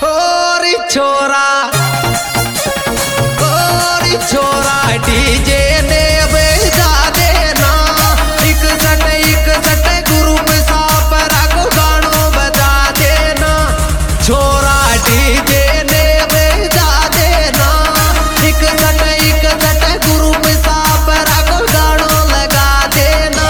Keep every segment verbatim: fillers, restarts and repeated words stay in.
और छोरा और छोरा डीजे ने बजा देना एक सट एक सट ग्रुप साफ रखो गानों बजा देना छोरा डीजे ने बजा देना एक सट एक सट ग्रुप साफ रखो गानों लगा देना।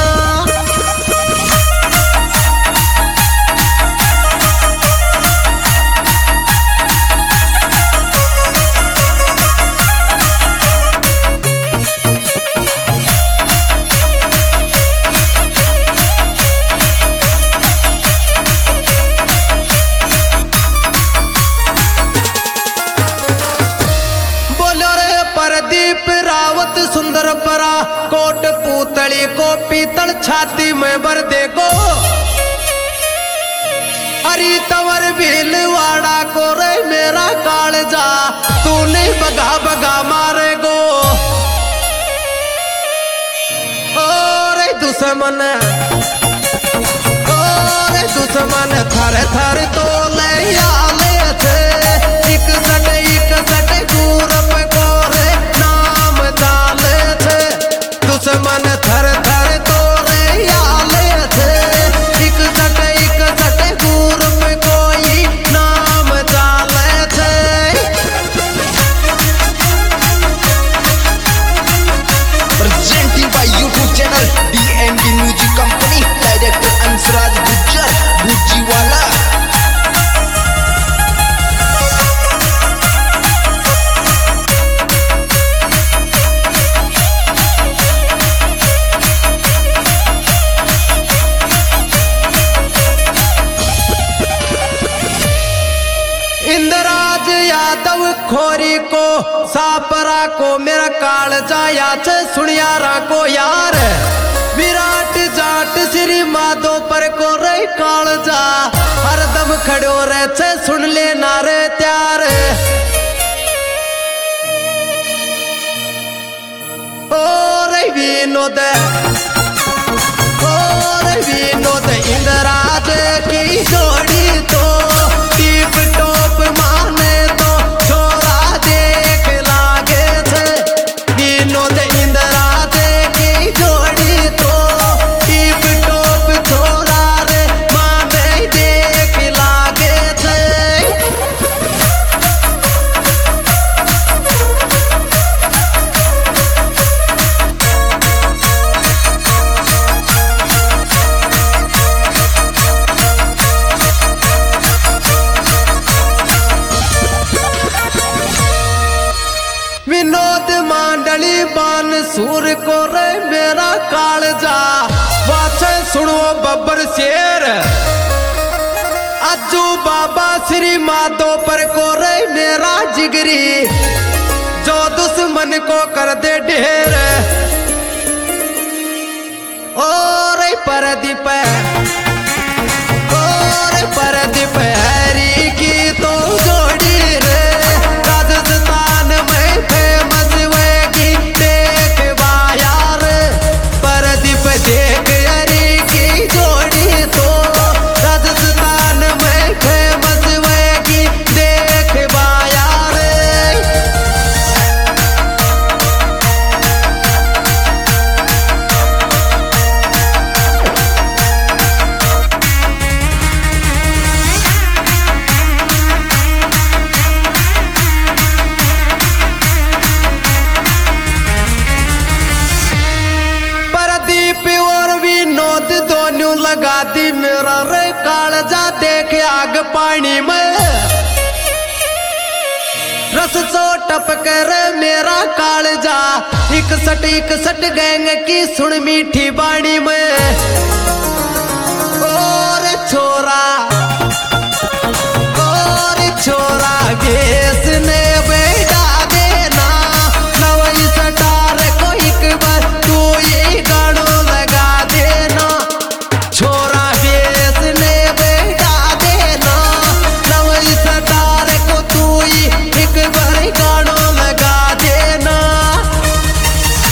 प्रदीप रावत सुंदर परा कोट पूतली को पीतल छाती में भर देखो हरी तवर भीलवाड़ा को रे मेरा कालजा तूने बगा बगा मारे गो और दुश्मन और दुश्मन थर थर तो ले आले थे एक सट एक सट गुरप को रे नाम डाले थे दुश्मन थर थर तो रे आले थे एक सट एक सट गुरप कोई नाम डाले थे। Presenting by YouTube channel D N D Music Company, Director Ansraj Gujjar Bhujiwala। इंद्राज यादव खोरी को सापरा को मेरा कालजा याच सुनियारा को यार विराट जाट श्री माधो पर को रे कालजा हरदम खड़ो रहे सुन ले नारे त्यार ओ रे विनोद ओ रे विनोद इंद्राज की जोड़ी तो टीप टॉप माने तो छोरा देख लागे थे विनोद इंद्राज की जोड़ी तो टीप टॉप छोरा रे माने देख लागे थे। विनोद मांडली बान सूर को रे मेरा कालजा वाचे सुनो बब्बर शेर अज्जू बाबा श्री माधो पर को रे मेरा जिगरी जो दुश्मन को कर दे ढेर और परदीप और परदीप हरी की तो जोड़ी रे राजस्थान में फेमस वेगी देख यार परदीप देख हरी की जोड़ी तो राजस्थान में फेमस वेगी देख यार। प्रदीप और विनोद दोनों लगा दी मेरा रे कालजा देख आग पानी में रस सो टपक रे मेरा कालजा एक सट एक सट गैंग की सुन मीठी बाणी में